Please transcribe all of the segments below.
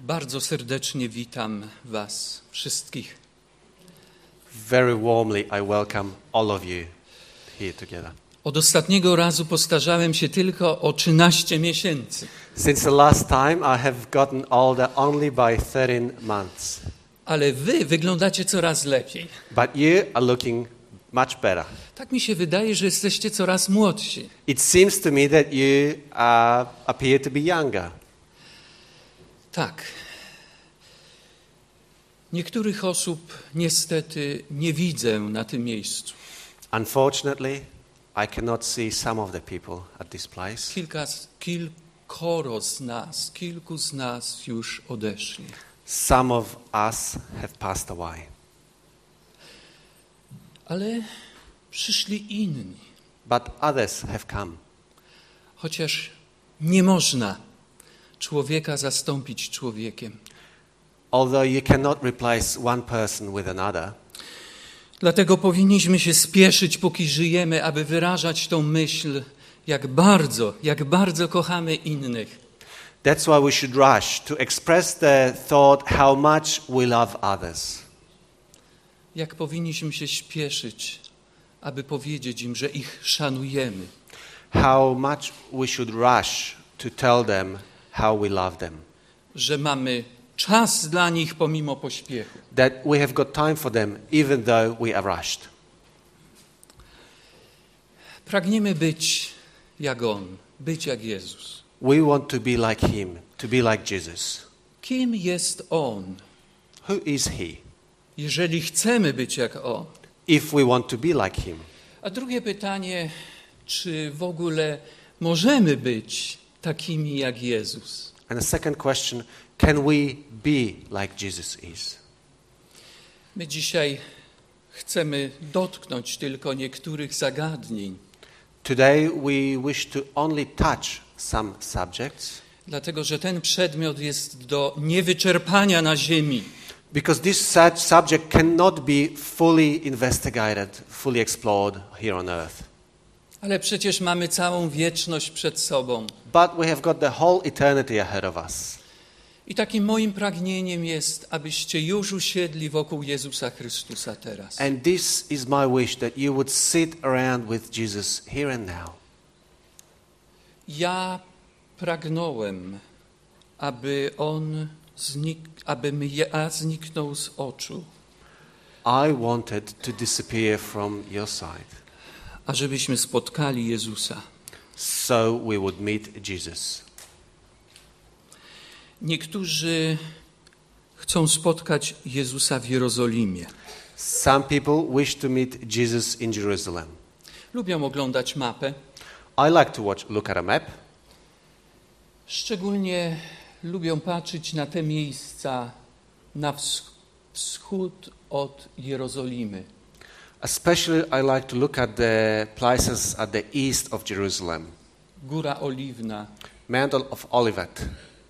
Bardzo serdecznie witam was wszystkich. Very warmly I welcome all of you here together. Od ostatniego razu postarzałem się tylko o 13 miesięcy. Since the last time I have gotten older only by 13 months. Ale wy wyglądacie coraz lepiej. But you are looking much better. Tak mi się wydaje, że jesteście coraz młodsi. It seems to me that you appear to be younger. Tak. Niektórych osób niestety nie widzę na tym miejscu. Unfortunately, I cannot see some of the people at this place. Kilku z nas już odeszli. Some of us have passed away. Ale przyszli inni. But others have come. Chociaż nie można człowieka zastąpić człowiekiem. Although you cannot replace one person with another. Dlatego powinniśmy się spieszyć, póki żyjemy, aby wyrażać tą myśl, jak bardzo kochamy innych. That's why we should rush to express the thought how much we love others. Jak powinniśmy się spieszyć, aby powiedzieć im, że ich szanujemy. How much we should rush to tell them how we love them. Że mamy czas dla nich pomimo pośpiechu. That we have got time for them even though we are rushed. Pragniemy być jak On, być jak Jezus. We want to be like Him, to be like Jesus. Kim jest On? Who is He? Jeżeli chcemy być jak On. If we want to be like Him. A drugie pytanie, czy w ogóle możemy być takimi jak Jezus? And the second question, can we be like Jesus is? My dzisiaj chcemy dotknąć tylko niektórych zagadnień. Today we wish to only touch some subjects. Dlatego, że ten przedmiot jest do niewyczerpania na ziemi. Because this subject cannot be fully investigated, fully explored here on earth. Ale przecież mamy całą wieczność przed sobą. But we have got the whole eternity ahead of us. I takim moim pragnieniem jest, abyście już usiedli wokół Jezusa Chrystusa teraz. And this is my wish, that you would sit around with Jesus here and now. Ja pragnąłem, aby ja zniknął z oczu. I wanted to disappear from your sight. A żebyśmy spotkali Jezusa. So we would meet Jesus. Niektórzy chcą spotkać Jezusa w Jerozolimie. Some people wish to meet Jesus in Jerusalem. Lubią oglądać mapę. I like to look at a map. Szczególnie lubią patrzeć na te miejsca na wschód od Jerozolimy. Especially I like to look at the places at the east of Jerusalem. Góra Oliwna. Mount of Olivet.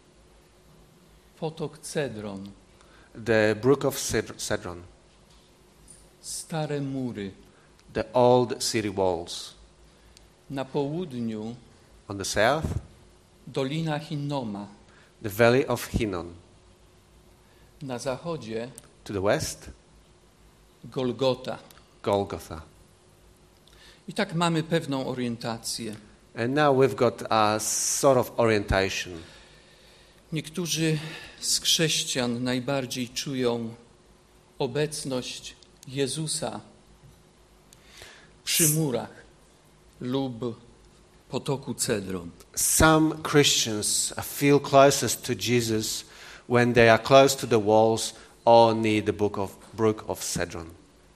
Potok Cedron. The brook of Cedron. Stare mury. The old city walls. Na południu On the south, Dolina Hinnoma. the valley of Hinnom. Na zachodzie To the west, Golgota. Golgotha. I tak mamy pewną orientację. And now we've got a sort of orientation. Niektórzy z chrześcijan najbardziej czują obecność Jezusa przy murach lub potoku Cedron. Some Christians feel closest to Jesus when they are close to the walls or near the brook of Cedron.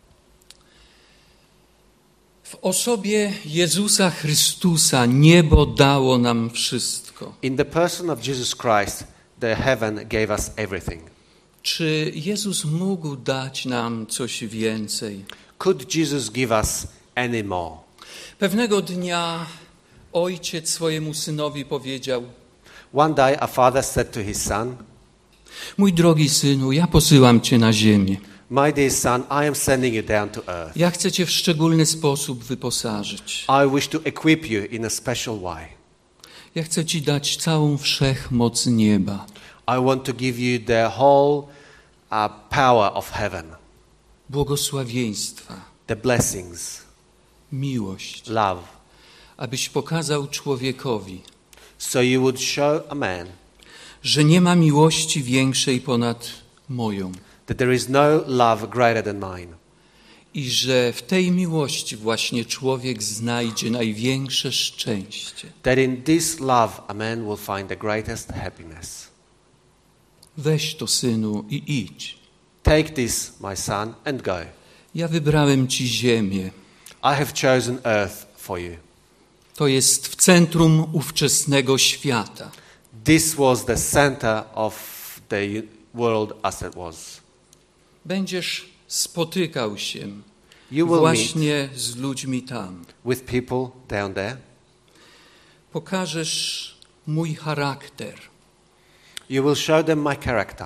W osobie Jezusa Chrystusa niebo dało nam wszystko. In the person of Jesus Christ, the heaven gave us everything. Czy Jezus mógł dać nam coś więcej? Could Jesus give us any more? Pewnego dnia ojciec swojemu synowi powiedział: One day a father said to his son, mój drogi synu, ja posyłam cię na ziemię. my dear son, I am sending you down to earth. Ja chcę cię w szczególny sposób wyposażyć. I wish to equip you in a special way. Ja chcę ci dać całą wszechmoc nieba. I want to give you the whole power of heaven, błogosławieństwa, the blessings, miłość, love, abyś pokazał człowiekowi, so you would show a man że nie ma miłości większej ponad moją that there is no love greater than mine, i że w tej miłości właśnie człowiek znajdzie największe szczęście. that in this love a man will find the greatest happiness. Weź to, synu, i idź. Take this, my son, and go. Ja wybrałem ci ziemię. I have chosen earth for you. To jest w centrum ówczesnego świata. This was the center of the world as it was. Będziesz spotykał się You will meet właśnie z ludźmi tam. with people down there. Pokażesz mój charakter. You will show them my character.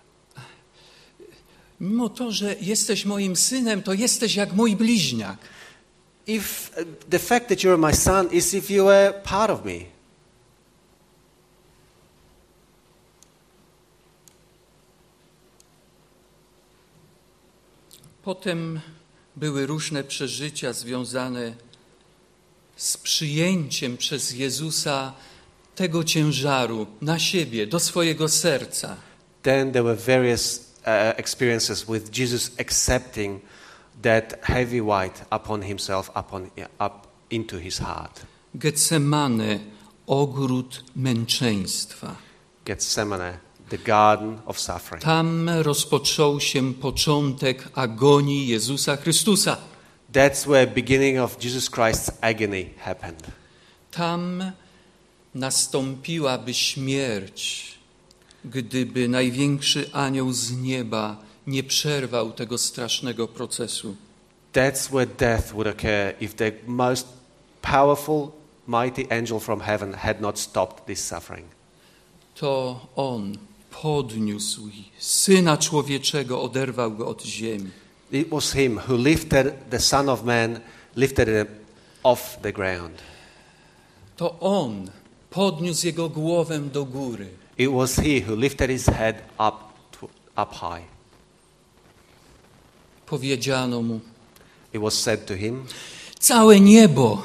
Mimo to, że jesteś moim synem, to jesteś jak mój bliźniak. If the fact that you're my son is if you were part of me. Potem były różne przeżycia związane z przyjęciem przez Jezusa tego ciężaru na siebie, do swojego serca. Then there were various experiences with Jesus accepting that heavy weight upon himself, up into his heart. Getsemane, ogród męczeństwa. Gethsemane, the garden of suffering. Tam rozpoczął się początek agonii Jezusa Chrystusa. That's where beginning of Jesus Christ's agony happened. Tam nastąpiłaby śmierć, gdyby największy anioł z nieba nie przerwał tego strasznego procesu. That's where death would occur if the most powerful, mighty angel from heaven had not stopped this suffering. To On podniósł Syna Człowieczego, oderwał Go od ziemi. It was him who lifted the Son of Man, lifted him off the ground. To On podniósł Jego głowę do góry. It was he who lifted his head up high. Powiedziano Mu, It was said to him, całe niebo,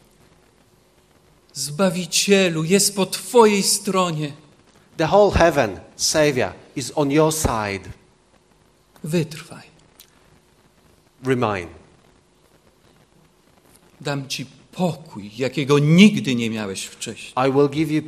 Zbawicielu, jest po Twojej stronie. the whole heaven, Savior, is on your side. Wytrwaj. Remain. Dam Ci pokój, jakiego nigdy nie miałeś wcześniej. I will give you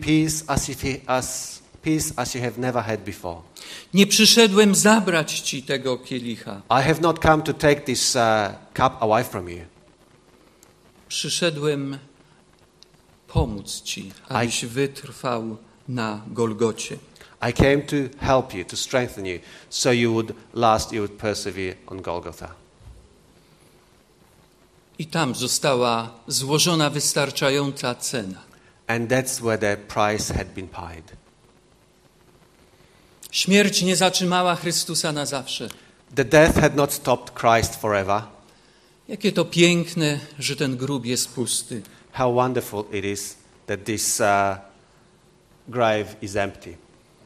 peace as you have never had before. Nie przyszedłem zabrać Ci tego kielicha. I have not come to take this cup away from you. Przyszedłem pomóc Ci, abyś wytrwał na Golgocie. I came to help you, to strengthen you, so you would persevere on Golgotha. I tam została złożona wystarczająca cena. And that's where the price had been paid. Śmierć nie zatrzymała Chrystusa na zawsze. The death had not stopped Christ forever. Jakie to piękne, że ten grób jest pusty. How wonderful it is that this grave is empty.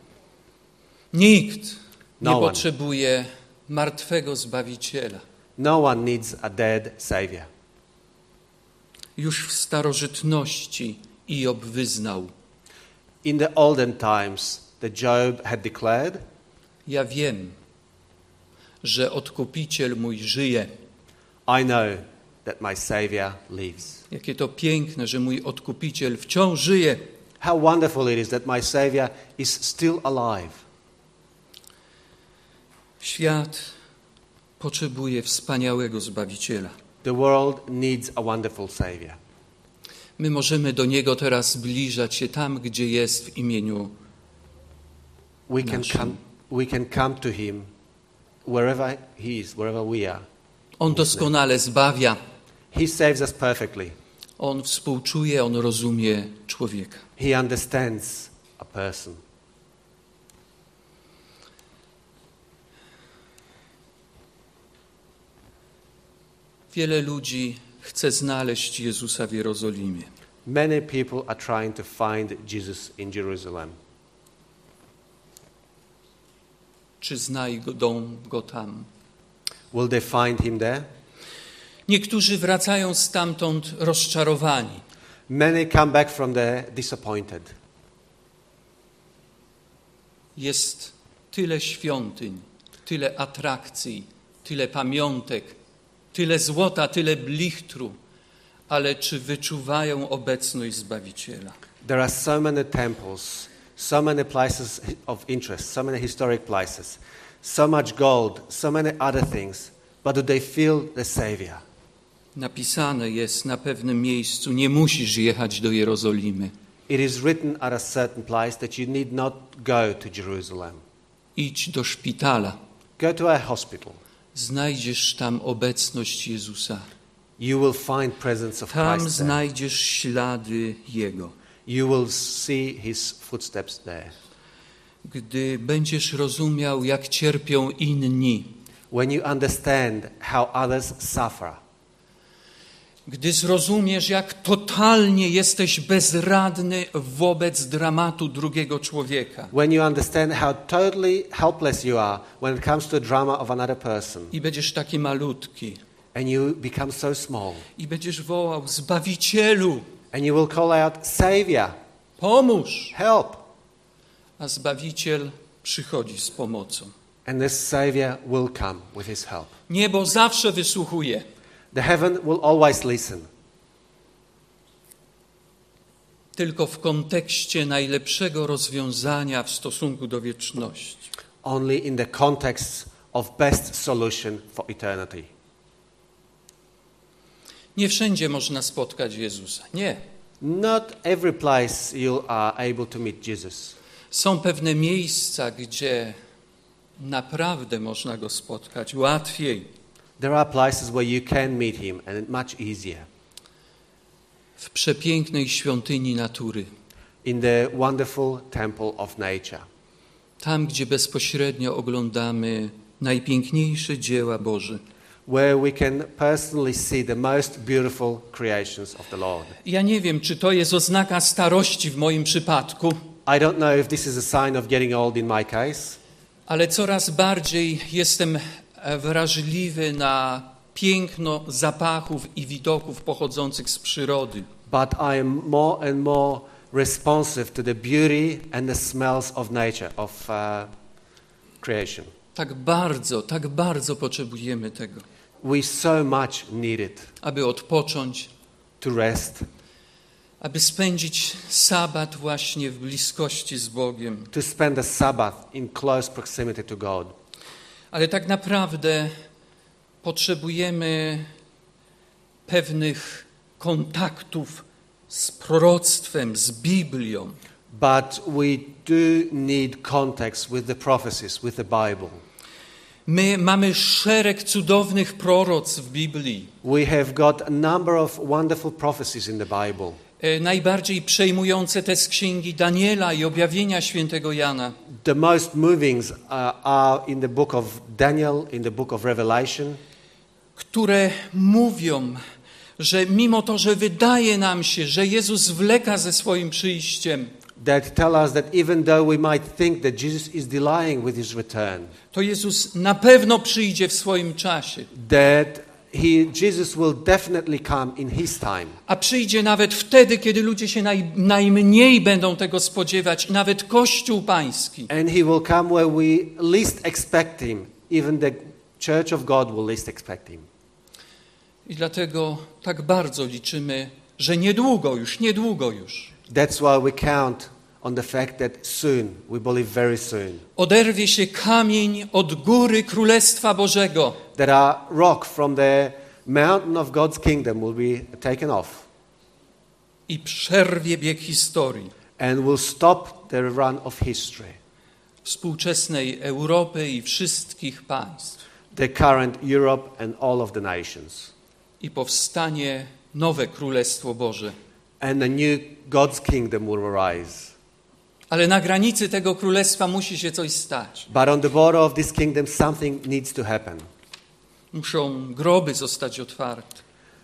Nikt nie No one. potrzebuje martwego Zbawiciela. No one needs a dead Savior. Już w starożytności Iob wyznał: In the olden times, Job had declared, ja wiem, że Odkupiciel mój żyje. I know that my Savior lives. Jakie to piękne, że mój Odkupiciel wciąż żyje. How wonderful it is that my Savior is still alive. Świat potrzebuje wspaniałego Zbawiciela. The world needs a wonderful Savior. My możemy do Niego teraz zbliżać się tam, gdzie jest w imieniu naszym. We can come to Him wherever He is, wherever we are. On doskonale zbawia. He saves us perfectly. On współczuje, On rozumie człowieka. He understands a person. Wiele ludzi chce znaleźć Jezusa w Jerozolimie. Many people are trying to find Jesus in Jerusalem. czy znajdą go tam. Will they find him there? Niektórzy wracają stamtąd rozczarowani. Many come back from there disappointed. Jest tyle świątyń, tyle atrakcji, tyle pamiątek, tyle złota, tyle blichtru, ale czy wyczuwają obecność Zbawiciela? There are so many temples, so many places of interest, so many historic places, so much gold, so many other things, but do they feel the Savior? Napisane jest na pewnym miejscu, nie musisz jechać do Jerozolimy. It is written at a certain place that you need not go to Jerusalem. Idź do szpitala. Go to a hospital. Znajdziesz tam obecność Jezusa. You will find presence of Tam Christ there. znajdziesz ślady Jego. You will see his footsteps there. Gdy będziesz rozumiał, jak cierpią inni, When you understand how others suffer, gdy zrozumiesz, jak totalnie jesteś bezradny wobec dramatu drugiego człowieka when you understand how totally helpless you are when it comes to the drama of another person, i będziesz taki malutki and you become so small, i będziesz wołał: Zbawicielu, and you will call out, Savior, pomóż! help, A Zbawiciel przychodzi z pomocą. and this Savior will come with his help. Niebo zawsze wysłuchuje. The heaven will always listen, Tylko w kontekście najlepszego rozwiązania w stosunku do wieczności. only in the context of best solution for eternity. Nie wszędzie można spotkać Jezusa. Nie. Not every place you are able to meet Jesus. Są pewne miejsca, gdzie naprawdę można Go spotkać łatwiej. There are places where you can meet him and it's much easier. W przepięknej świątyni natury. In the wonderful temple of nature. Tam, gdzie bezpośrednio oglądamy najpiękniejsze dzieła Boże. Where we can personally see the most beautiful creations of the Lord. Ja nie wiem, czy to jest oznaka starości w moim przypadku, I don't know if this is a sign of getting old in my case, ale coraz bardziej jestem wrażliwy na piękno zapachów i widoków pochodzących z przyrody. but I am more and more responsive to the beauty and the smells of nature, of creation. Tak bardzo potrzebujemy tego, We so much need it aby odpocząć, to rest, aby spędzić sabat właśnie w bliskości z Bogiem. to spend the Sabbath in close proximity to God. Ale tak naprawdę potrzebujemy pewnych kontaktów z proroctwem, z Biblią. But we do need context with the prophecies, with the Bible. My mamy szereg cudownych proroc w Biblii. We have got a number of wonderful prophecies in the Bible. Najbardziej przejmujące te z księgi Daniela i objawienia świętego Jana. The most moving are in the book of Daniel, in the book of Revelation, Które mówią, że mimo to, że wydaje nam się, że Jezus zwleka ze swoim przyjściem, that tell us that even though we might think that Jesus is delaying with his return, to Jezus na pewno przyjdzie w swoim czasie. that Jesus will definitely come in his time. A przyjdzie nawet wtedy, kiedy ludzie się najmniej będą tego spodziewać, nawet Kościół Pański. And he will come where we least expect him. Even the church of God will least expect him. I dlatego tak bardzo liczymy, że niedługo już That's why we count on the fact that soon, we believe very soon, oderwie się kamień od góry Królestwa Bożego that our rock from the mountain of God's kingdom will be taken off i przerwie bieg historii and will stop the run of history, współczesnej Europy i wszystkich państw. the current Europe and all of the nations. I powstanie nowe Królestwo Boże. And a new God's kingdom will arise. Ale na granicy tego królestwa musi się coś stać. But on the border of this kingdom, something needs to happen. Muszą groby zostać otwarte.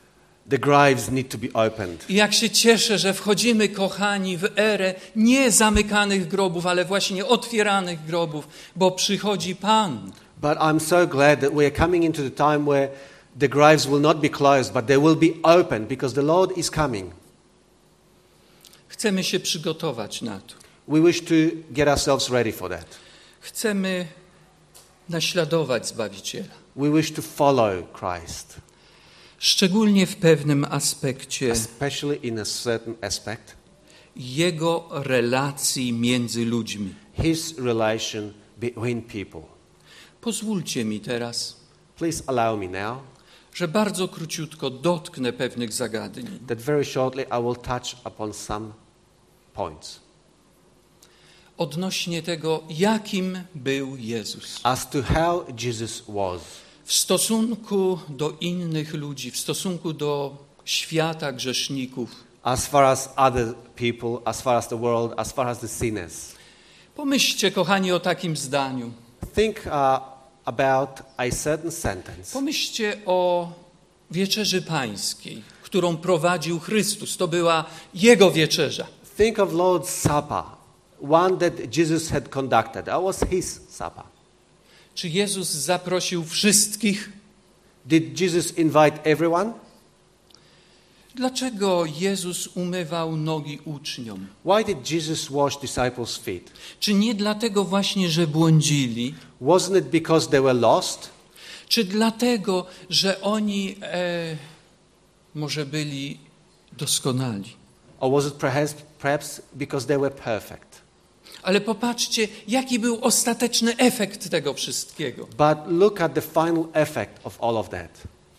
The graves need to be opened. I jak się cieszę, że wchodzimy, kochani, w erę nie zamykanych grobów, ale właśnie otwieranych grobów, bo przychodzi Pan. But I'm so glad that we are coming into the time where the graves will not be closed, but they will be open because the Lord is coming. Chcemy się przygotować na to. We wish to get ourselves ready for that. Chcemy naśladować Zbawiciela. We wish to follow Christ, Szczególnie w pewnym aspekcie especially in a certain aspect, Jego relacji między ludźmi. His relation between people. Pozwólcie mi teraz, Please allow me now że bardzo króciutko dotknę pewnych zagadnień. that very shortly I will touch upon some points Odnośnie tego, jakim był Jezus. as to how Jesus was W stosunku do innych ludzi, w stosunku do świata grzeszników. as far as other people, as far as the world, as far as the sinners. Pomyślcie, kochani, o takim zdaniu. Think about a certain sentence. Pomyślcie o wieczerzy pańskiej, którą prowadził Chrystus. To była Jego wieczerza. Think of Lord's Supper, one that Jesus had conducted. That was His supper. Czy Jezus zaprosił wszystkich? Did Jesus invite everyone? Dlaczego Jezus umywał nogi uczniom? Why did Jesus wash disciples' feet? Czy nie dlatego właśnie, że błądzili? Wasn't it because they were lost? Czy dlatego, że oni może byli doskonali? Or was it perhaps because they were perfect? Ale popatrzcie, jaki był ostateczny efekt tego wszystkiego. But look at the final effect of all of that.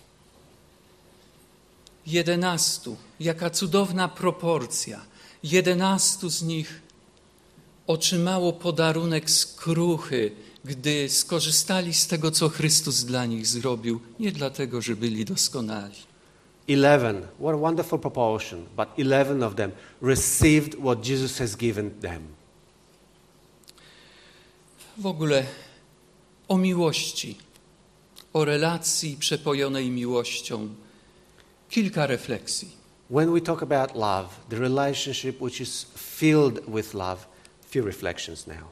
11, jaka cudowna proporcja. 11 z nich otrzymało podarunek skruchy, gdy skorzystali z tego, co Chrystus dla nich zrobił, nie dlatego, że byli doskonali. 11, what a wonderful proportion, but 11 of them received what Jesus has given them. W ogóle o miłości, o relacji przepojonej miłością, kilka refleksji. When we talk about love, the relationship which is filled with love, few reflections now.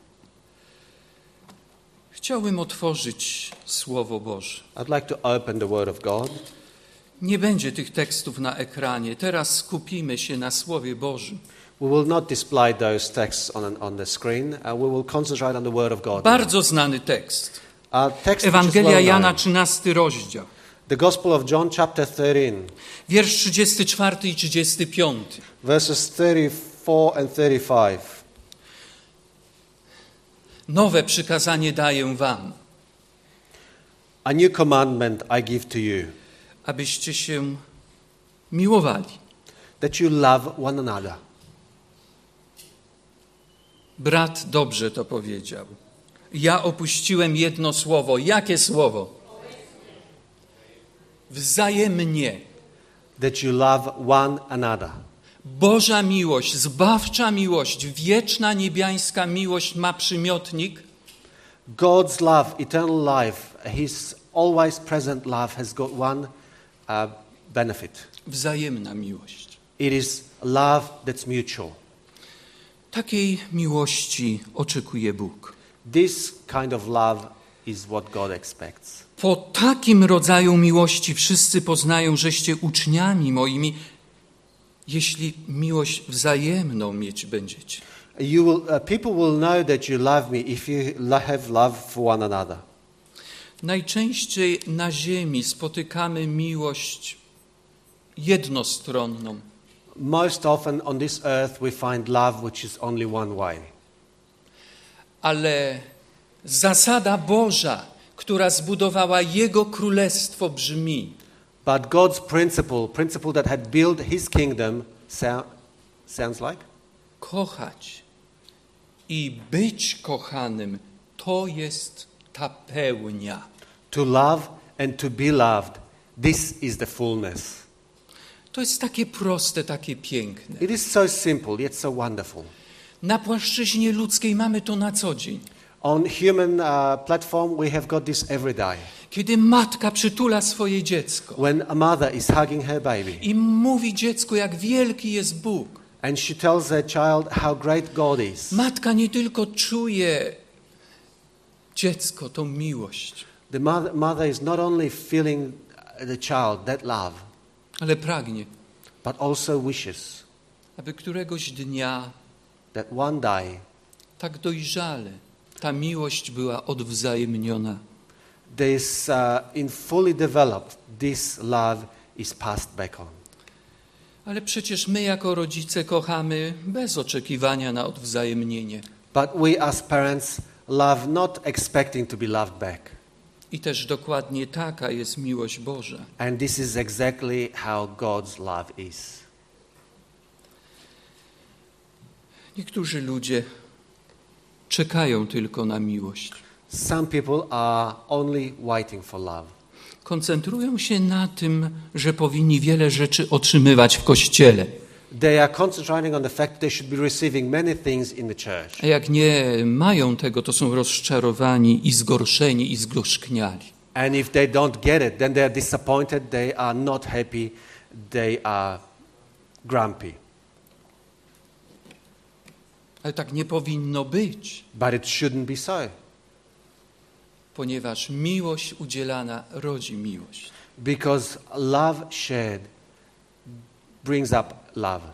Chciałbym otworzyć Słowo Boże. I'd like to open the Word of God. Nie będzie tych tekstów na ekranie. Teraz skupimy się na Słowie Bożym. We will not display those texts on the screen. We will concentrate on the Word of God. Bardzo znany tekst. Text which is Ewangelia well Jana, known. 13 rozdział. The Gospel of John, chapter 13, Wiersz 34 i 35. verses 34 and 35. Nowe przykazanie daję wam, A new commandment I give to you, abyście się miłowali. that you love one another. Brat dobrze to powiedział. Ja opuściłem jedno słowo. Jakie słowo? Wzajemnie. That you love one another. Boża miłość, zbawcza miłość, wieczna niebiańska miłość ma przymiotnik God's love, eternal life, His always present love has got one benefit. wzajemna miłość. It is love that's mutual. Takiej miłości oczekuje Bóg. This kind of love is what God expects. Po takim rodzaju miłości wszyscy poznają, żeście uczniami moimi, jeśli miłość wzajemną mieć będziecie. People will know that you love me if you have love for one another. Najczęściej na ziemi spotykamy miłość jednostronną. Most often on this earth we find love which is only one way. Ale zasada Boża, która zbudowała Jego królestwo, brzmi: But God's principle that had built His kingdom sounds like? kochać i być kochanym, to jest ta pełnia. To love and to be loved, this is the fullness. To jest takie proste, takie piękne. It is so simple yet so wonderful. Na płaszczyźnie ludzkiej mamy to na co dzień. On human platform, we have got this every day. Kiedy matka przytula swoje dziecko When a mother is hugging her baby i mówi dziecku, jak wielki jest Bóg. and she tells her child how great God is. Matka nie tylko czuje dziecko, tą miłość, The mother is not only feeling the child, that love, ale pragnie, but also wishes aby któregoś dnia that one day tak dojrzale ta miłość była odwzajemniona. this in fully developed, this love is passed back on. Ale przecież my jako rodzice kochamy bez oczekiwania na odwzajemnienie. But we as parents love not expecting to be loved back. I też dokładnie taka jest miłość Boża. And this is exactly how God's love is. Niektórzy ludzie czekają tylko na miłość. Some people are only waiting for love. Koncentrują się na tym, że powinni wiele rzeczy otrzymywać w Kościele. They are concentrating on the fact they should be receiving many things in the church. A jak nie mają tego, to są rozczarowani i zgorszeni i zgorzkniali. And if they don't get it, then they are disappointed, they are not happy, they are grumpy. Ale tak nie powinno być, But it shouldn't be so. ponieważ miłość udzielana rodzi miłość. Because love shared brings up love.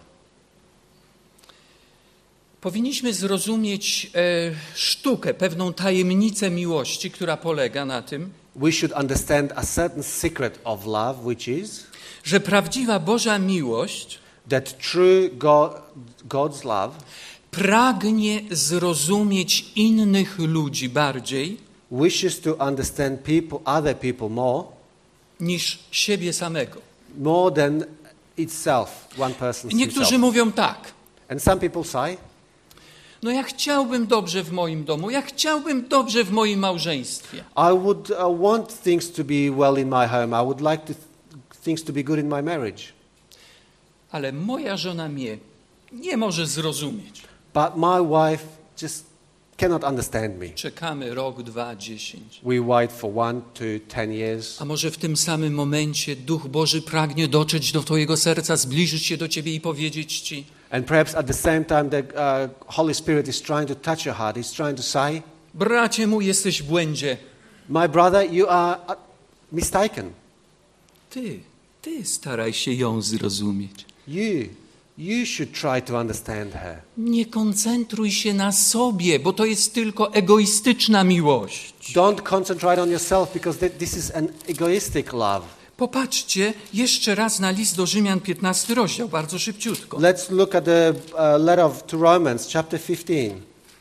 Powinniśmy zrozumieć sztukę, pewną tajemnicę miłości, która polega na tym, We should understand a certain secret of love, which is że prawdziwa Boża miłość that true God's love pragnie zrozumieć innych ludzi bardziej wishes to understand other people niż siebie samego. more than itself, one person's Niektórzy himself. mówią tak: And some people say, no ja chciałbym dobrze w moim domu, ja chciałbym dobrze w moim małżeństwie, I would want things to be well in my home. I would like things to be good in my marriage. ale moja żona mnie nie może zrozumieć. But my wife just cannot understand me. Czekamy rok, 2, 10. We wait for 1 to 10 years. A może w tym samym momencie Duch Boży pragnie dotrzeć do twojego serca, zbliżyć się do ciebie i powiedzieć ci: And perhaps at the same time the Holy Spirit is trying to touch your heart. He's trying to say, bracie mój, jesteś w błędzie. my brother, you are mistaken. Ty staraj się ją zrozumieć. You should try to understand her. Nie koncentruj się na sobie, bo to jest tylko egoistyczna miłość. Don't concentrate on yourself because this is an egoistic love. Popatrzcie jeszcze raz na list do Rzymian, 15 rozdział, bardzo szybciutko. Let's look at the letter to Romans, chapter 15.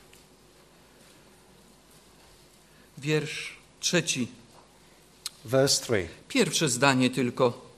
Wiersz 3. Verse 3. Pierwsze zdanie tylko.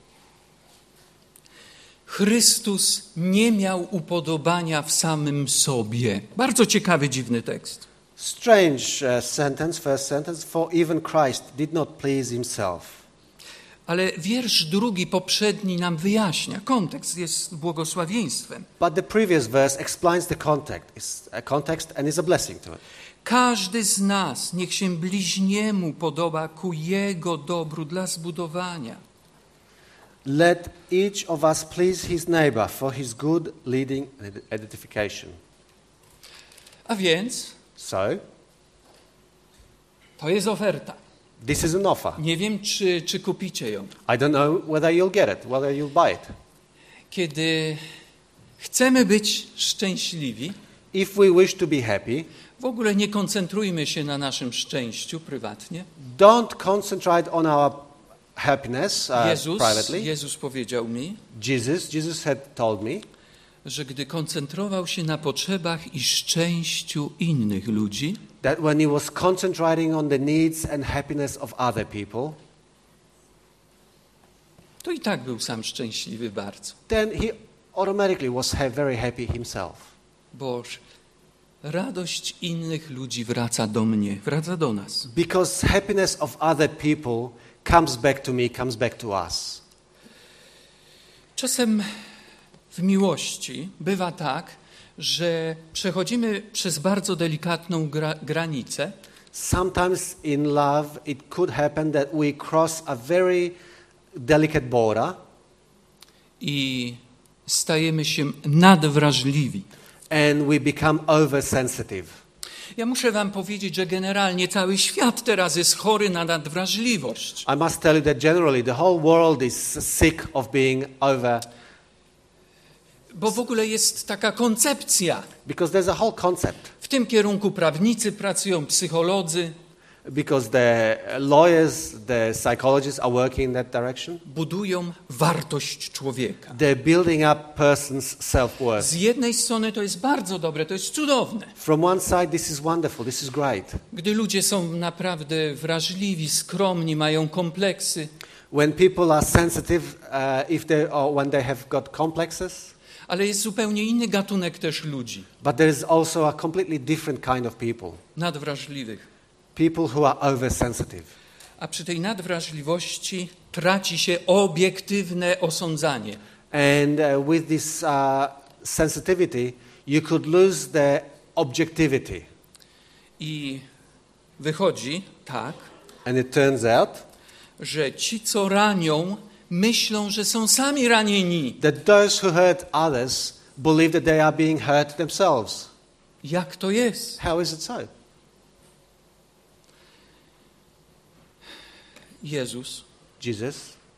Chrystus nie miał upodobania w samym sobie. Bardzo ciekawy, dziwny tekst. Strange sentence, first sentence, for even Christ did not please himself. Ale wiersz drugi, poprzedni, nam wyjaśnia. Kontekst jest błogosławieństwem. But the previous verse explains the context and is a blessing to it. Każdy z nas niech się bliźniemu podoba ku jego dobru dla zbudowania. Let each of us please his neighbor for his good leading and edification. A więc So, to jest oferta. this is an offer. Nie wiem, czy kupicie ją. I don't know whether you'll get it, whether you'll buy it. Kiedy chcemy być szczęśliwi, If we wish to be happy, w ogóle nie koncentrujmy się na naszym szczęściu prywatnie. don't concentrate on our happiness privately. Jezus powiedział mi, Jesus had told me że gdy koncentrował się na potrzebach i szczęściu innych ludzi, that when he was concentrating on the needs and happiness of other people, to i tak był sam szczęśliwy bardzo. then he automatically was very happy himself. Bo radość innych ludzi wraca do mnie, wraca do nas. Because happiness of other people comes back to me, comes back to us. Czasem w miłości bywa tak, że przechodzimy przez bardzo delikatną granicę, Sometimes in love, it could happen that we cross a very delicate border i stajemy się nadwrażliwi. and we become oversensitive. Ja muszę wam powiedzieć, że generalnie cały świat teraz jest chory na nadwrażliwość. I must tell you that generally the whole world is sick of being over, Bo w ogóle jest taka koncepcja. because there's a whole concept. W tym kierunku prawnicy pracują, psycholodzy, Because the lawyers, the psychologists are working in that direction. budują wartość człowieka. They're building up person's self-worth. Z jednej strony to jest bardzo dobre, to jest cudowne. From one side, this is wonderful, this is great. Gdy ludzie są naprawdę wrażliwi, skromni, mają kompleksy, When people are sensitive, or when they have got complexes, ale jest zupełnie inny gatunek też ludzi, but there is also a completely different kind of people. nadwrażliwych. People who are oversensitive. A przy tej nadwrażliwości traci się obiektywne osądzanie. And with this sensitivity, you could lose the objectivity. I wychodzi tak, And it turns out że ci, co ranią, myślą, że są sami ranieni. that those who hurt others believe that they are being hurt themselves. Jak to jest? How is it so? Jezus Jesus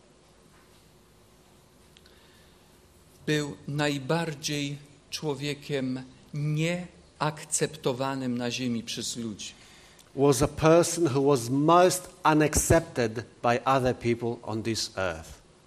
był najbardziej człowiekiem nieakceptowanym na ziemi przez ludzi. was a person who was most unaccepted by other people on this earth.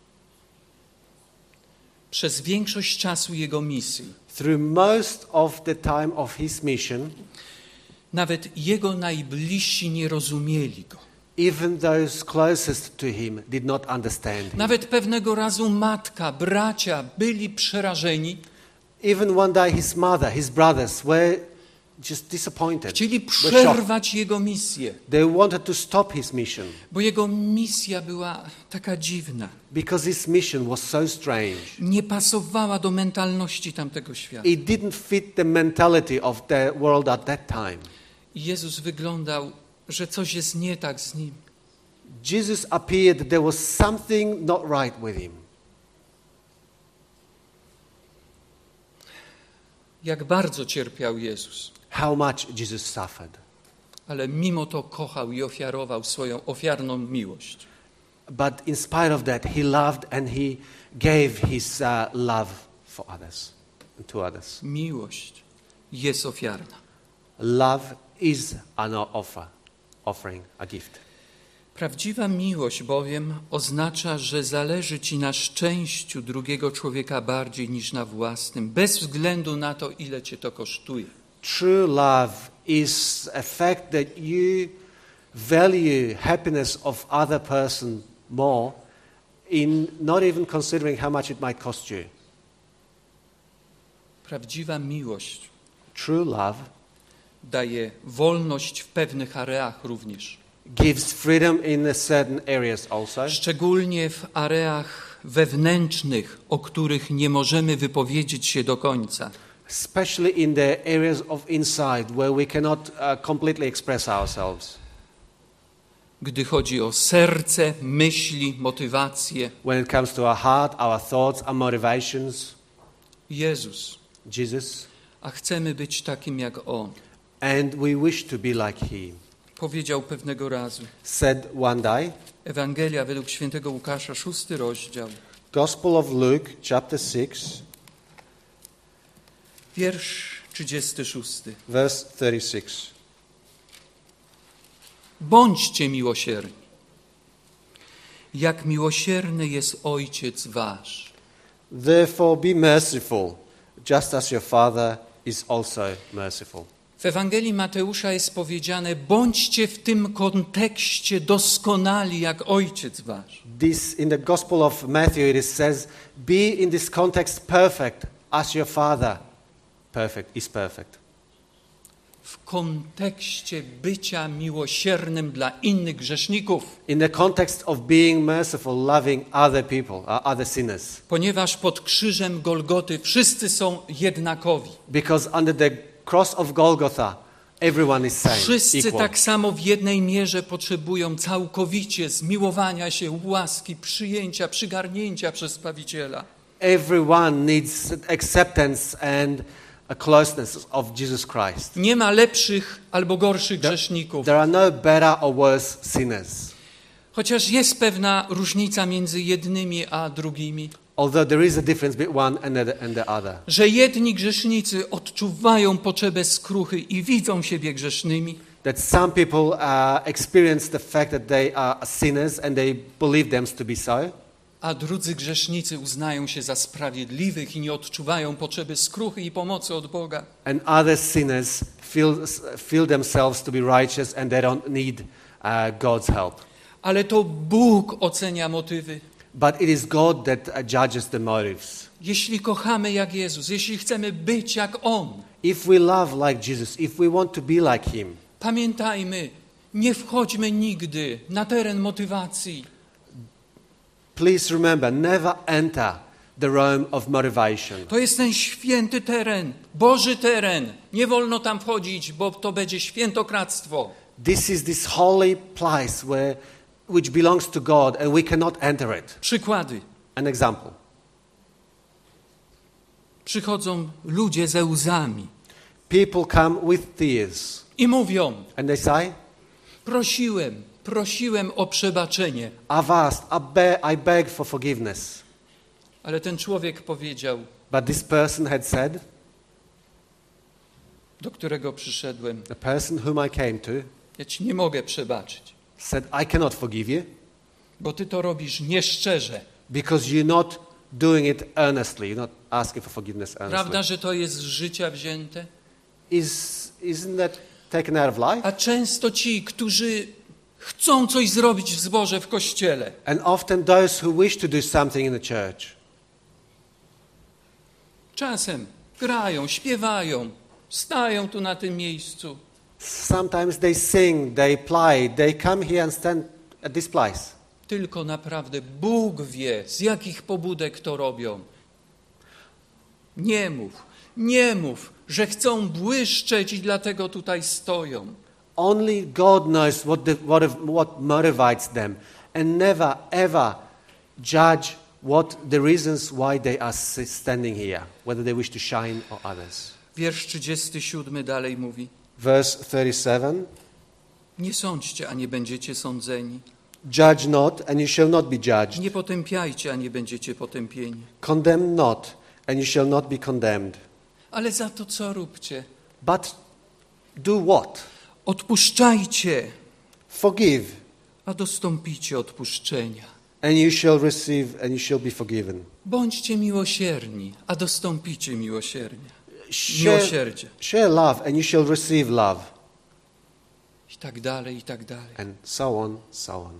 Przez większość czasu jego misji, Through most of the time of his mission, nawet jego najbliżsi nie rozumieli go. even those closest to him did not understand him. Nawet pewnego razu matka, bracia byli przerażeni, Even one day his mother, his brothers were just disappointed. chcieli Were shocked. przerwać jego misję, They wanted to stop his mission bo jego misja była taka dziwna. because his mission was so strange. Nie pasowała do mentalności tamtego świata. It didn't fit the mentality of the world at that time. I Jezus wyglądał, że coś jest nie tak z nim. Jesus appeared that there was something not right with him. Jak bardzo cierpiał Jezus, How much Jesus suffered. ale mimo to kochał i ofiarował swoją ofiarną miłość. But in spite of that, he loved and he gave his love for others, to others. Miłość jest ofiarna. Love is an offering, a gift. Prawdziwa miłość bowiem oznacza, że zależy ci na szczęściu drugiego człowieka bardziej niż na własnym, bez względu na to, ile cię to kosztuje. True love is a fact that you value happiness of other person more in not even considering how much it might cost you. Prawdziwa miłość True love daje wolność w pewnych areach również. gives freedom in certain areas also, Szczególnie w areach wewnętrznych, o których nie możemy wypowiedzieć się do końca. especially in the areas of inside where we cannot completely express ourselves. Gdy chodzi o serce, myśli, motywacje. When it comes to our heart, our thoughts, our motivations, Jezus, Jesus, a chcemy być takim jak On, and we wish to be like Him, powiedział pewnego razu. said one day, Ewangelia według świętego Łukasza, 6 rozdział, Gospel of Luke, chapter 6, wiersz 36. verse 36. Bądźcie miłosierni, jak miłosierny jest Ojciec wasz. Therefore be merciful, just as your Father is also merciful. W Ewangelii Mateusza jest powiedziane, bądźcie w tym kontekście doskonali jak Ojciec wasz. In the Gospel of Matthew it says, be in this context perfect as your Father is perfect. w kontekście bycia miłosiernym dla innych grzeszników. In the context of being merciful, loving other people, other sinners. Ponieważ pod krzyżem Golgoty wszyscy są jednakowi. Because under the cross of Golgotha, everyone is same, Wszyscy equal. tak samo w jednej mierze potrzebują całkowicie zmiłowania się, łaski, przyjęcia, przygarnięcia przez Zbawiciela. Everyone needs acceptance and a closeness of Jesus Christ. Nie ma lepszych albo gorszych grzeszników. There are no better or worse sinners. Chociaż jest pewna różnica między jednymi a drugimi. Although there is a difference between one and the other. Że jedni grzesznicy odczuwają potrzebę skruchy i widzą siebie grzesznymi. That some people experience the fact that they are sinners and they believe them to be so. A drudzy grzesznicy uznają się za sprawiedliwych i nie odczuwają potrzeby skruchy i pomocy od Boga. And other sinners feel themselves to be righteous and they don't need God's help. Ale to Bóg ocenia motywy. But it is God that judges the motives. Jeśli kochamy jak Jezus, jeśli chcemy być jak On, If we love like Jesus, if we want to be like Him, pamiętajmy, nie wchodźmy nigdy na teren motywacji. please remember, never enter the realm of motivation. To jest ten święty teren, Boży teren. Nie wolno tam wchodzić, bo to będzie świętokradztwo. This is this holy place which belongs to God and we cannot enter it. Przykłady. An example. Przychodzą ludzie ze łzami People come with tears i mówią, and they say, prosiłem o przebaczenie. I've asked, I beg for forgiveness. Ale ten człowiek powiedział, But this person had said, do którego przyszedłem, the person whom I came to, ja ci nie mogę przebaczyć, said, I cannot forgive you bo ty to robisz nieszczerze. because you're not doing it earnestly. You're not asking for forgiveness Prawda, earnestly. że to jest z życia wzięte? Isn't that taken out of life? A często ci, którzy chcą coś zrobić w zborze, w kościele, And often those who wish to do something in the church, czasem grają, śpiewają, stają tu na tym miejscu, sometimes they sing, they play, they come here and stand at this place. tylko naprawdę Bóg wie, z jakich pobudek to robią. Nie mów, że chcą błyszczeć i dlatego tutaj stoją. Only God knows what motivates them, and never ever judge what the reasons why they are standing here, whether they wish to shine or others. Wiersz 37 dalej mówi, Verse 37, nie sądźcie, a nie będziecie sądzeni. judge not, and you shall not be judged. Nie potępiajcie, a nie będziecie potępieni. Condemn not, and you shall not be condemned. Ale za to co róbcie? But do what? Odpuszczajcie, Forgive, a dostąpicie odpuszczenia. and you shall receive, and you shall be forgiven. Bądźcie miłosierni, a dostąpicie miłosierdzia. Share love, and you shall receive love. I tak dalej, i tak dalej. And so on, so on.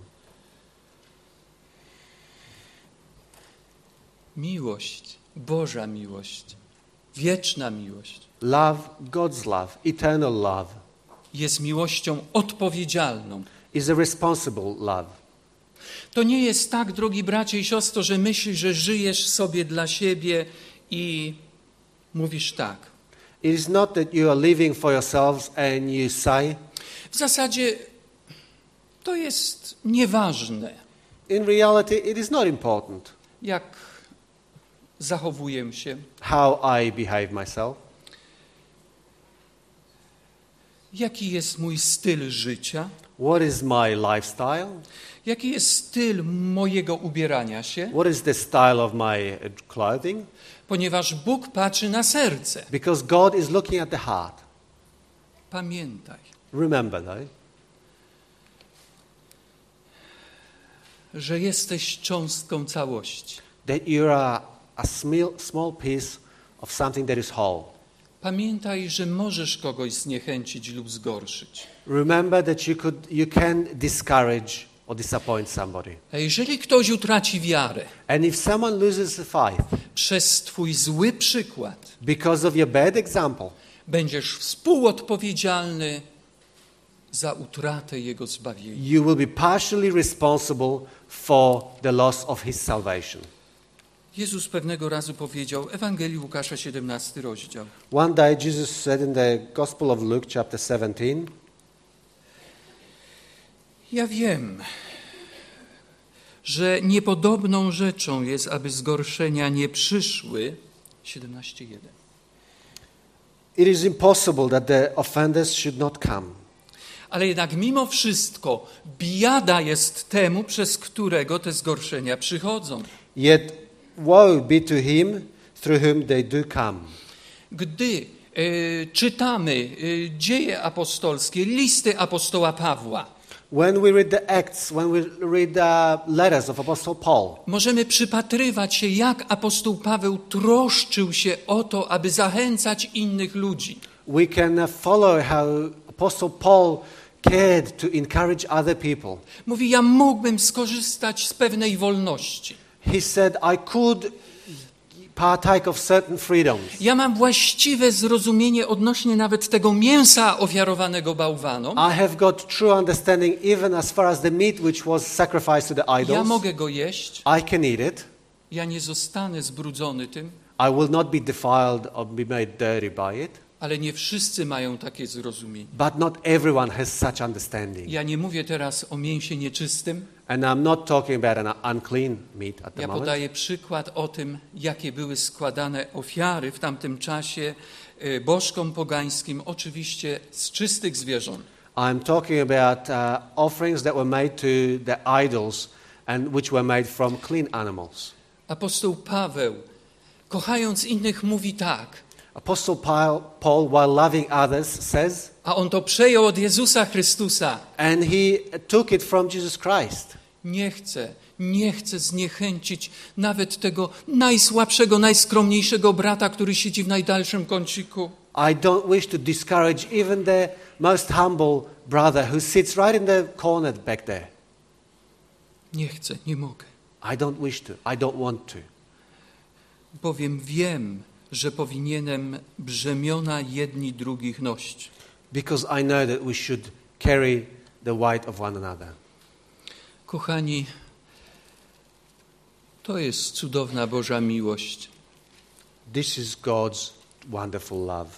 Miłość, Boża miłość, wieczna miłość Love, God's love, eternal love, jest miłością odpowiedzialną. is a responsible love. To nie jest tak, drogi bracie i siostro, że myślisz, że żyjesz sobie dla siebie i mówisz tak. It is not that you are living for yourselves and you say, W zasadzie to jest nieważne, in reality, it is not important jak zachowuję się, how I behave myself, jaki jest mój styl życia, what is my lifestyle, jaki jest styl mojego ubierania się, what is the style of my clothing, ponieważ Bóg patrzy na serce. because God is looking at the heart. Pamiętaj, Remember though, że jesteś cząstką całości. that you are a small piece of something that is whole. Pamiętaj, że możesz kogoś zniechęcić lub zgorszyć. Remember that you can discourage or disappoint somebody. A jeżeli ktoś utraci wiarę And if someone loses the faith przez twój zły przykład, because of your bad example, będziesz współodpowiedzialny za utratę jego zbawienia. You will be partially responsible for the loss of his salvation. Jezus pewnego razu powiedział, Ewangelii Łukasza, 17 rozdział. One day Jesus said in the Gospel of Luke, chapter 17, Ja wiem, że niepodobną rzeczą jest, aby zgorszenia nie przyszły. 17:1. it is impossible that the offenders should not come. Ale jednak mimo wszystko biada jest temu, przez którego te zgorszenia przychodzą. Yet woe be to him through whom they do come. Gdy czytamy dzieje apostolskie, listy apostoła Pawła, When we read the Acts, when we read the letters of Apostle Paul, możemy przypatrywać się, jak apostoł Paweł troszczył się o to, aby zachęcać innych ludzi. we can follow how Apostle Paul cared to encourage other people. Mówi, ja mógłbym skorzystać z pewnej wolności. He said, I could partake of certain freedoms. Ja mam właściwe zrozumienie odnośnie nawet tego mięsa ofiarowanego bałwanom. I have got true understanding even as far as the meat which was sacrificed to the Ja idols. mogę go jeść. I can eat it. Ja nie zostanę zbrudzony tym, I will not be defiled or be made dirty by it. ale nie wszyscy mają takie zrozumienie. But not everyone has such understanding. Ja nie mówię teraz o mięsie nieczystym. And I'm not talking about an unclean meat at the Ja moment. podaję przykład o tym, jakie były składane ofiary w tamtym czasie bożkom pogańskim, oczywiście z czystych zwierząt. I'm talking about offerings that were made to the idols and which were made from clean animals. Apostoł Paweł, kochając innych, mówi tak, Apostle Paul, while loving others, says, a on to przejął od Jezusa Chrystusa. and he took it from Jesus Christ. Nie chcę zniechęcić nawet tego najsłabszego, najskromniejszego brata, który siedzi w najdalszym kąciku. I don't wish to discourage even the most humble brother who sits right in the corner back there. Nie chcę, nie mogę. I don't wish to. I don't want to. Bowiem wiem, że powinienem brzemiona jedni drugich nosić. Because I know that we should carry the weight of one another. Kochani, to jest cudowna Boża miłość. This is God's wonderful love,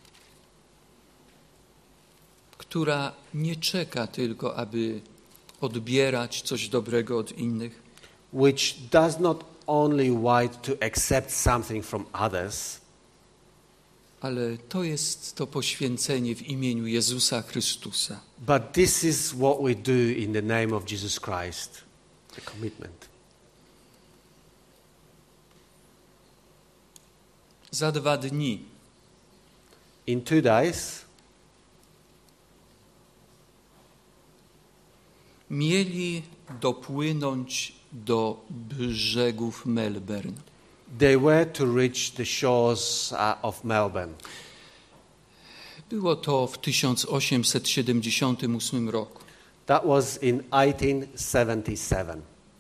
która nie czeka tylko, aby odbierać coś dobrego od innych, which does not only wait to accept something from others, ale to jest to poświęcenie w imieniu Jezusa Chrystusa. but this is what we do in the name of Jesus Christ, the commitment. Za 2 dni In 2 days, mieli dopłynąć do brzegów Melbourne. they were to reach the shores of Melbourne. Było to w 1878 roku. That was in 1877.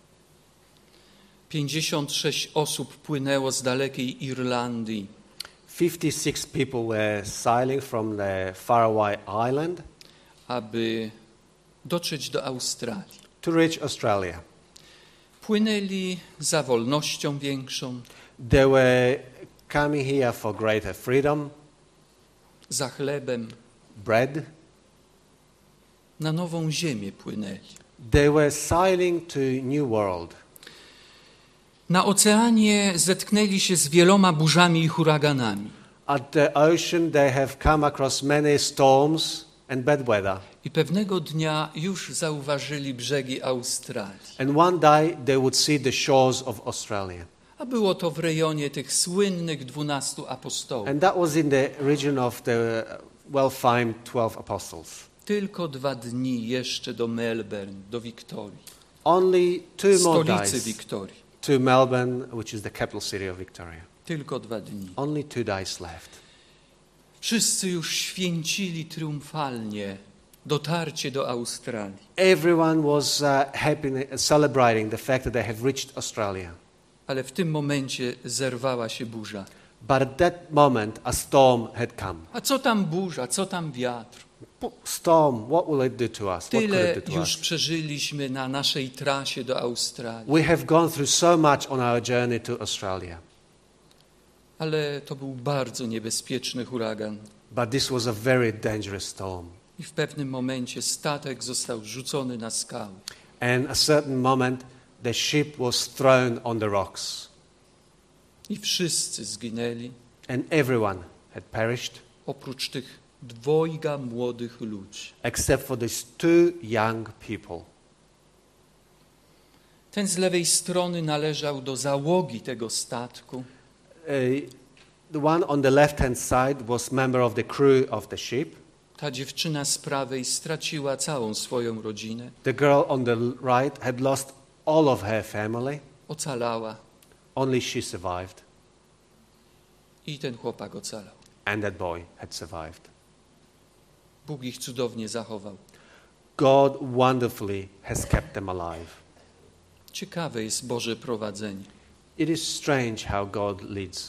56 osób płynęło z dalekiej Irlandii, 56 people were sailing from the faraway island aby dotrzeć do Australii. to reach Australia. Płynęli za wolnością większą, They were coming here for greater freedom, za chlebem, bread. na nową ziemię płynęli. They were sailing to New World. Na oceanie zetknęli się z wieloma burzami i huraganami. At the ocean they have come across many storms and bad weather. I pewnego dnia już zauważyli brzegi Australii. And one day they would see the shores of Australia. A było to w rejonie tych słynnych 12 apostołów. And that was in the region of the well-famed 12 apostles. Tylko 2 dni jeszcze do Melbourne, do Wiktorii, Only 2 more stolicy days Wiktorii. to Melbourne, which is the capital city of Victoria. Tylko 2 dni. Only 2 days left. Wszyscy już święcili triumfalnie dotarcie do Australii. Everyone was happy, celebrating the fact that they have reached Australia. Ale w tym momencie zerwała się burza. But at that moment, a storm had come. A co tam burza, co tam wiatr? Storm, what will it do to us? What could Tyle it do to już us? przeżyliśmy na naszej trasie do Australii. We have gone through so much on our journey to Australia. Ale to był bardzo niebezpieczny huragan. But this was a very dangerous storm. I w pewnym momencie statek został rzucony na skały. And a certain moment, the ship was thrown on the rocks. I wszyscy zginęli, And everyone had perished, oprócz tych dwojga młodych ludzi. except for these two young people. Ten z lewej strony należał do załogi tego statku. The one on the left-hand side was member of the crew of the ship. Ta dziewczyna z prawej straciła całą swoją rodzinę. The girl on the right had lost all of her family. Ocalała Only she survived, i ten chłopak ocalał. and that boy had survived. Bóg ich cudownie zachował. God wonderfully has kept them alive. Ciekawe jest Boże prowadzenie. It is strange how God leads.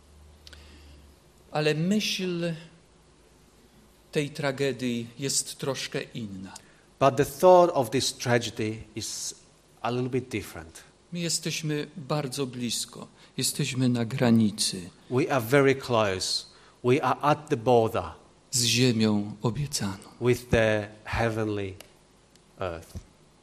Ale myśl tej tragedii jest troszkę inna. But the thought of this tragedy is a little bit different. My jesteśmy bardzo blisko. Jesteśmy na granicy We are very close. We are at the border z ziemią obiecaną. with the heavenly earth.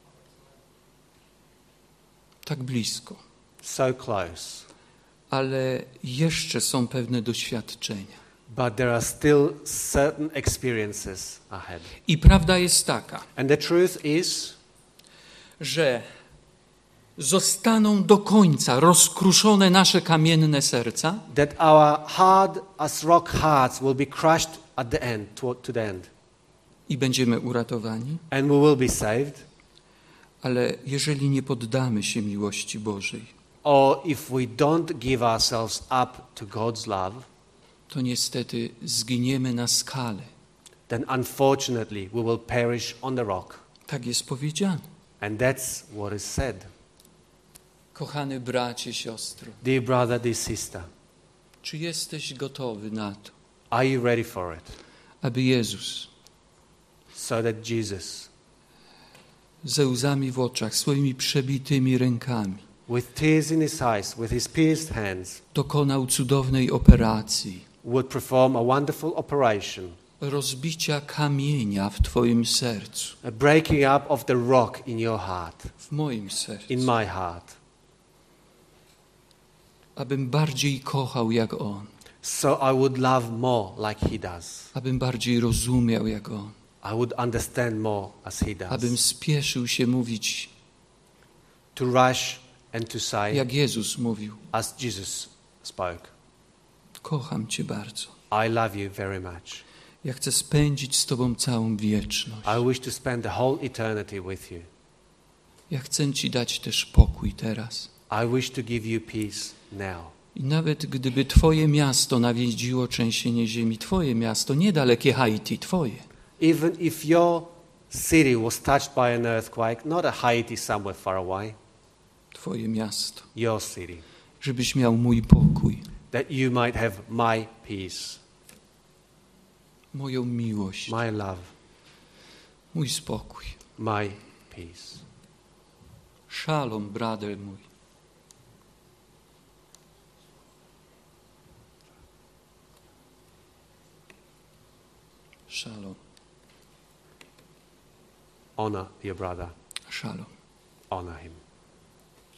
Tak blisko. So close. Ale jeszcze są pewne doświadczenia. But there are still certain experiences ahead. I prawda jest taka, And the truth is że zostaną do końca rozkruszone nasze kamienne serca, that our hard as rock hearts will be crushed at the end, to the end. i będziemy uratowani, And we will be saved. ale jeżeli nie poddamy się miłości Bożej, Or if we don't give ourselves up to God's love, to niestety zginiemy na skale. then unfortunately we will perish on the rock. Tak jest powiedziane. And that's what is said. Kochany bracie, siostro, Dear brother, dear sister, czy jesteś gotowy na to, are you ready for it? aby Jezus So that Jesus, ze łzami w oczach, swoimi przebitymi rękami with tears in his eyes, with his pierced hands, dokonał cudownej operacji would perform a wonderful operation, rozbicia kamienia w Twoim sercu, a breaking up of the rock in your heart, w moim sercu, in my heart, abym bardziej kochał jak On, so I would love more like he does. abym bardziej rozumiał jak On, I would understand more as he abym does. spieszył się mówić, To rush and to say, jak Jezus mówił, as Jesus spoke, kocham Cię bardzo. I love you very much. Ja chcę spędzić z Tobą całą wieczność. I wish to spend the whole eternity with you. Ja chcę Ci dać też pokój teraz. I wish to give you peace now. I nawet gdyby Twoje miasto nawiedziło trzęsienie ziemi, Twoje miasto, niedalekie Haiti, Twoje, Even if your city was touched by an earthquake, not a Haiti somewhere far away, Twoje miasto, your city, żebyś miał mój pokój, that you might have my peace, moją miłość, my love, mój spokój. my peace. Szalom, brother mój. Szalom, Honor your brother, szalom. honor him.